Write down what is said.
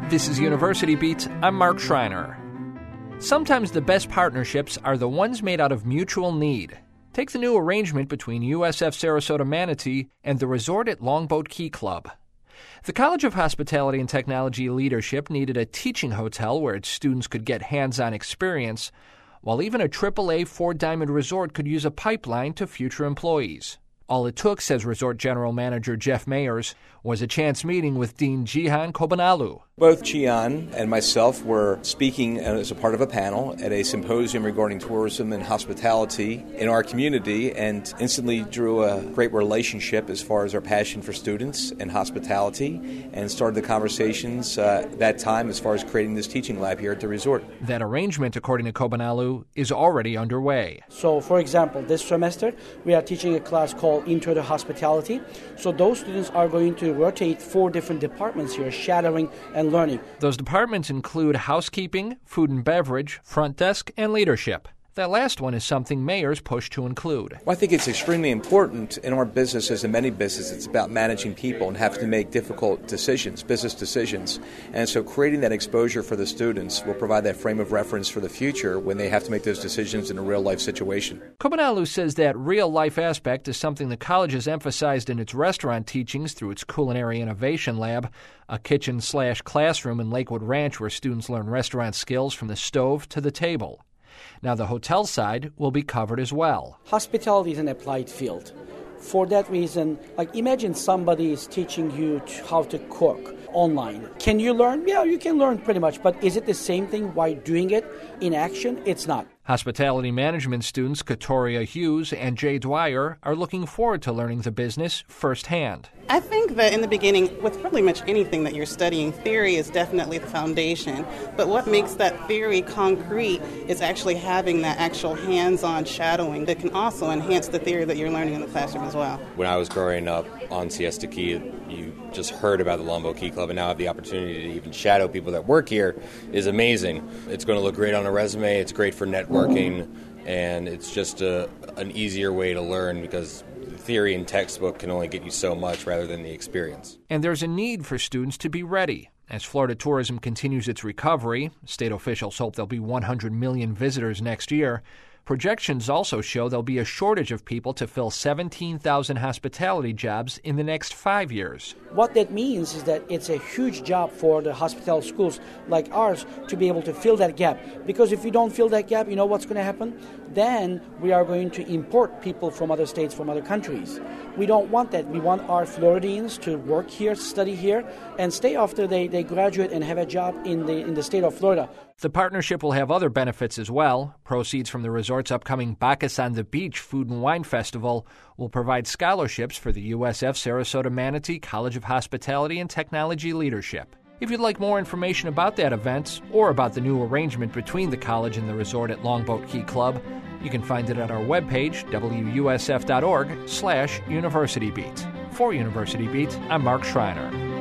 This is University Beat. I'm Mark Schreiner. Sometimes the best partnerships are the ones made out of mutual need. Take the new arrangement between USF Sarasota Manatee and the resort at Longboat Key Club. The College of Hospitality and Technology Leadership needed a teaching hotel where its students could get hands-on experience, while even a AAA four-diamond resort could use a pipeline to future employees. All it took, says Resort General Manager Jeff Mayers, was a chance meeting with Dean Jihan Kobanalu. Both Jihan and myself were speaking as a part of a panel at a symposium regarding tourism and hospitality in our community, and instantly drew a great relationship as far as our passion for students and hospitality, and started the conversations that time as far as creating this teaching lab here at the resort. That arrangement, according to Kobanalu, is already underway. So, for example, this semester we are teaching a class called Intro to Hospitality. So those students are going to rotate 4 different departments here, shadowing and learning. Those departments include housekeeping, food and beverage, front desk, and leadership. That last one is something mayors push to include. Well, I think it's extremely important in our business, as in many businesses. It's about managing people and having to make difficult decisions, business decisions. And so creating that exposure for the students will provide that frame of reference for the future when they have to make those decisions in a real-life situation. Kobanalu says that real-life aspect is something the college has emphasized in its restaurant teachings through its Culinary Innovation Lab, a kitchen/classroom in Lakewood Ranch where students learn restaurant skills from the stove to the table. Now, the hotel side will be covered as well. Hospitality is an applied field. For that reason, imagine somebody is teaching you how to cook online. Can you learn? Yeah, you can learn pretty much. But is it the same thing while doing it in action? It's not. Hospitality management students Katoria Hughes and Jay Dwyer are looking forward to learning the business firsthand. I think that in the beginning, with pretty much anything that you're studying, theory is definitely the foundation. But what makes that theory concrete is actually having that actual hands-on shadowing that can also enhance the theory that you're learning in the classroom as well. When I was growing up on Siesta Key, you just heard about the Longboat Key Club, and now have the opportunity to even shadow people that work here is amazing. It's going to look great on a resume. It's great for networking, and it's just an easier way to learn because theory and textbook can only get you so much rather than the experience. And there's a need for students to be ready. As Florida tourism continues its recovery, state officials hope there'll be 100 million visitors next year. Projections also show there'll be a shortage of people to fill 17,000 hospitality jobs in the next 5 years. What that means is that it's a huge job for the hospitality schools like ours to be able to fill that gap. Because if we don't fill that gap, you know what's going to happen? Then we are going to import people from other states, from other countries. We don't want that. We want our Floridians to work here, study here, and stay after they graduate and have a job in the state of Florida. The partnership will have other benefits as well. Proceeds from the resort's upcoming Bacchus on the Beach Food and Wine Festival will provide scholarships for the USF Sarasota Manatee College of Hospitality and Technology Leadership. If you'd like more information about that event or about the new arrangement between the college and the resort at Longboat Key Club, you can find it at our webpage, wusf.org/UniversityBeat. For University Beat, I'm Mark Schreiner.